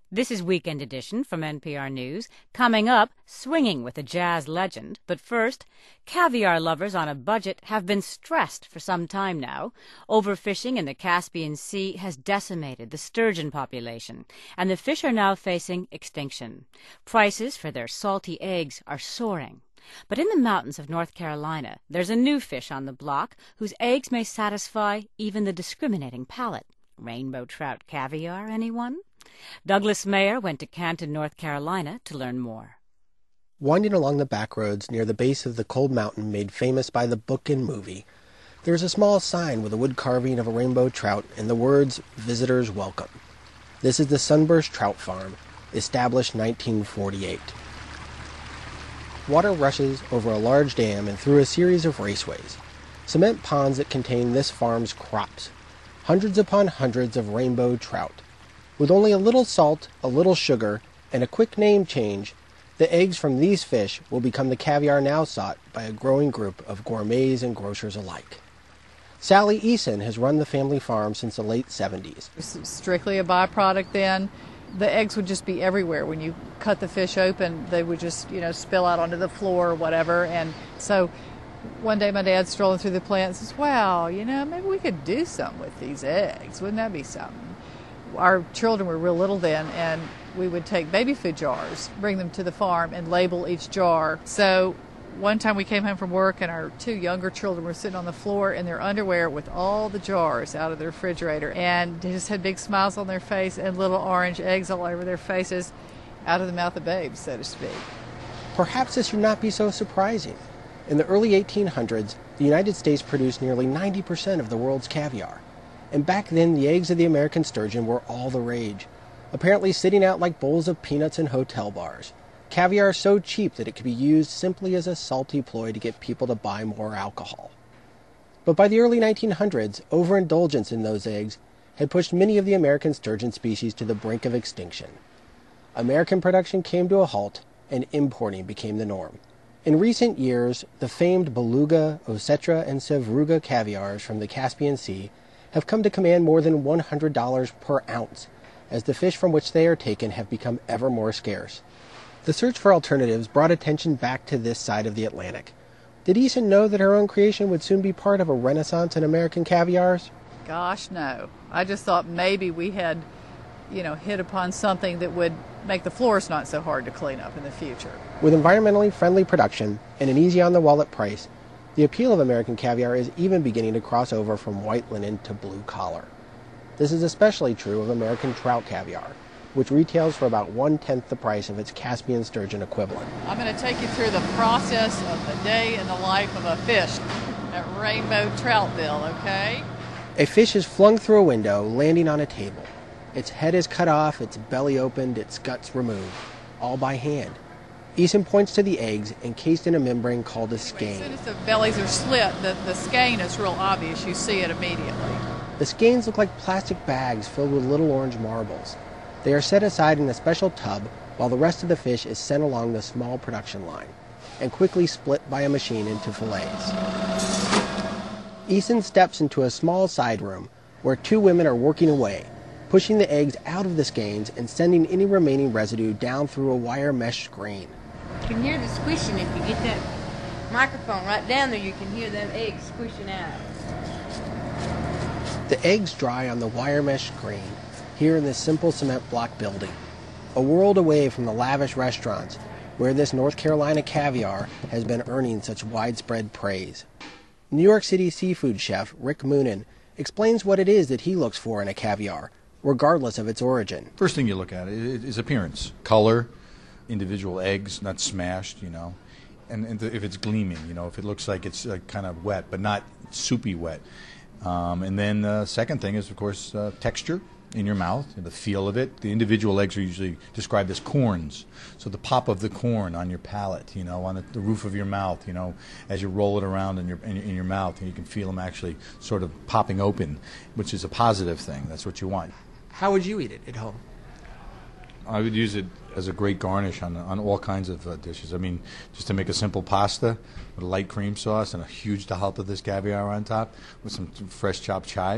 This is Weekend Edition from NPR News. Coming up, swinging with a jazz legend. But first, caviar lovers on a budget have been stressed for some time now. Overfishing in the Caspian Sea has decimated the sturgeon population, and the fish are now facing extinction. Prices for their salty eggs are soaring. But in the mountains of North Carolina, there's a new fish on the block whose eggs may satisfy even the discriminating palate. Rainbow trout caviar, anyone? Douglas Mayer went to Canton, North Carolina to learn more. Winding along the back roads near the base of the cold mountain made famous by the book and movie, there is a small sign with a wood carving of a rainbow trout and the words, "Visitors Welcome." This is the Sunburst Trout Farm, established 1948. Water rushes over a large dam and through a series of raceways, cement ponds that contain this farm's crops, hundreds upon hundreds of rainbow trout. With only a little salt, a little sugar, and a quick name change, the eggs from these fish will become the caviar now sought by a growing group of gourmets and grocers alike. Sally Eason has run the family farm since the late 70s. It was strictly a byproduct then. The eggs would just be everywhere. When you cut the fish open, they would just, spill out onto the floor or whatever. And so one day my dad's strolling through the plant and says, wow, maybe we could do something with these eggs. Wouldn't that be something? Our children were real little then, and we would take baby food jars, bring them to the farm, and label each jar. So one time we came home from work, and our two younger children were sitting on the floor in their underwear with all the jars out of the refrigerator, and they just had big smiles on their face and little orange eggs all over their faces, out of the mouth of babes, so to speak. Perhaps this should not be so surprising. In the early 1800s, the United States produced nearly 90% of the world's caviar. And back then, the eggs of the American sturgeon were all the rage, apparently sitting out like bowls of peanuts in hotel bars. Caviar is so cheap that it could be used simply as a salty ploy to get people to buy more alcohol. But by the early 1900s, overindulgence in those eggs had pushed many of the American sturgeon species to the brink of extinction. American production came to a halt, and importing became the norm. In recent years, the famed beluga, osetra, and sevruga caviars from the Caspian Sea have come to command more than $100 per ounce, as the fish from which they are taken have become ever more scarce. The search for alternatives brought attention back to this side of the Atlantic. Did Eason know that her own creation would soon be part of a renaissance in American caviars? Gosh, no. I just thought maybe we had, hit upon something that would make the floors not so hard to clean up in the future. With environmentally friendly production and an easy-on-the-wallet price, the appeal of American caviar is even beginning to cross over from white linen to blue collar. This is especially true of American trout caviar, which retails for about 1/10 the price of its Caspian sturgeon equivalent. I'm going to take you through the process of the day in the life of a fish at Rainbow Troutville, okay? A fish is flung through a window, landing on a table. Its head is cut off, its belly opened, its guts removed, all by hand. Eason points to the eggs encased in a membrane called a skein. As soon as the bellies are slit, the skein is real obvious. You see it immediately. The skeins look like plastic bags filled with little orange marbles. They are set aside in a special tub while the rest of the fish is sent along the small production line and quickly split by a machine into fillets. Eason steps into a small side room where two women are working away, pushing the eggs out of the skeins and sending any remaining residue down through a wire mesh screen. You can hear the squishing if you get that microphone right down there. You can hear them eggs squishing out. The eggs dry on the wire mesh screen here in this simple cement block building, a world away from the lavish restaurants where this North Carolina caviar has been earning such widespread praise. New York City seafood chef Rick Moonen explains what it is that he looks for in a caviar, regardless of its origin. First thing you look at is appearance, color, individual eggs, not smashed, and if it's gleaming, if it looks like it's kind of wet, but not soupy wet. And then the second thing is, of course, texture in your mouth, the feel of it. The individual eggs are usually described as corns. So the pop of the corn on your palate, on the roof of your mouth, as you roll it around in your mouth, and you can feel them actually sort of popping open, which is a positive thing. That's what you want. How would you eat it at home? I would use it as a great garnish on all kinds of dishes. I mean, just to make a simple pasta with a light cream sauce and a huge dollop of this caviar on top with some fresh chopped chives,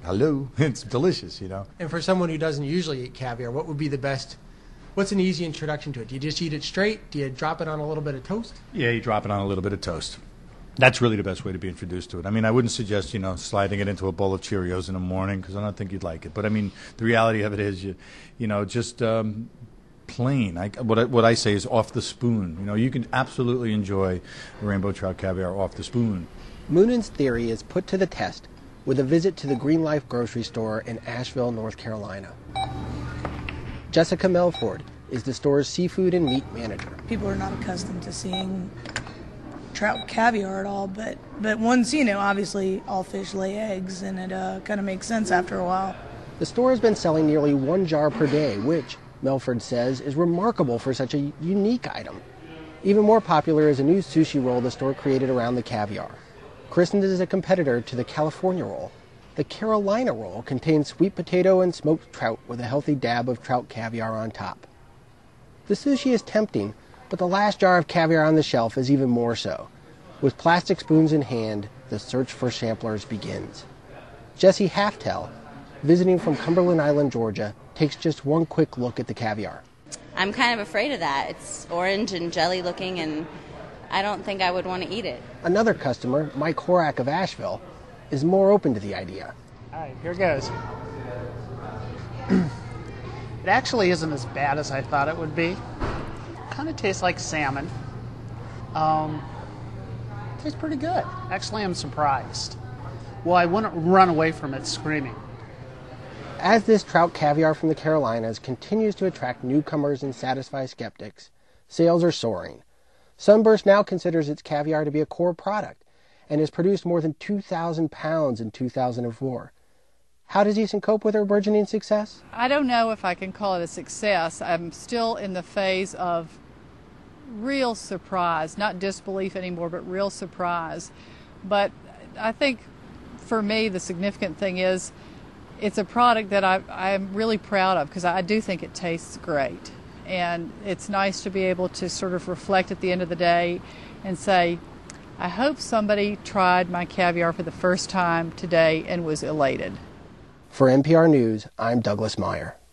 hello, it's delicious, you know. And for someone who doesn't usually eat caviar, what would be the best? What's an easy introduction to it? Do you just eat it straight? Do you drop it on a little bit of toast? Yeah, you drop it on a little bit of toast. That's really the best way to be introduced to it. I mean, I wouldn't suggest, you know, sliding it into a bowl of Cheerios in the morning because I don't think you'd like it. But I mean, the reality of it is, you know, just plain. What I say is off the spoon. You know, you can absolutely enjoy rainbow trout caviar off the spoon. Moonen's theory is put to the test with a visit to the Green Life grocery store in Asheville, North Carolina. Jessica Melford is the store's seafood and meat manager. People are not accustomed to seeing trout caviar at all, but once, you know, obviously all fish lay eggs, and it kind of makes sense after a while. The store has been selling nearly 1 jar per day, which, Melford says, is remarkable for such a unique item. Even more popular is a new sushi roll the store created around the caviar. Christened as a competitor to the California roll, the Carolina roll contains sweet potato and smoked trout with a healthy dab of trout caviar on top. The sushi is tempting, but the last jar of caviar on the shelf is even more so. With plastic spoons in hand, the search for samplers begins. Jesse Halftell, visiting from Cumberland Island, Georgia, takes just one quick look at the caviar. I'm kind of afraid of that. It's orange and jelly looking, and I don't think I would want to eat it. Another customer, Mike Horak of Asheville, is more open to the idea. All right, here goes. It actually isn't as bad as I thought it would be. Kind of tastes like salmon. Tastes pretty good. Actually, I'm surprised. Well, I wouldn't run away from it screaming. As this trout caviar from the Carolinas continues to attract newcomers and satisfy skeptics, sales are soaring. Sunburst now considers its caviar to be a core product and has produced more than 2,000 pounds in 2004. How does Easton cope with her burgeoning success? I don't know if I can call it a success. I'm still in the phase of real surprise, not disbelief anymore, but real surprise. But I think for me the significant thing is it's a product that I'm really proud of because I do think it tastes great. And it's nice to be able to sort of reflect at the end of the day and say, I hope somebody tried my caviar for the first time today and was elated. For NPR News, I'm Douglas Meyer.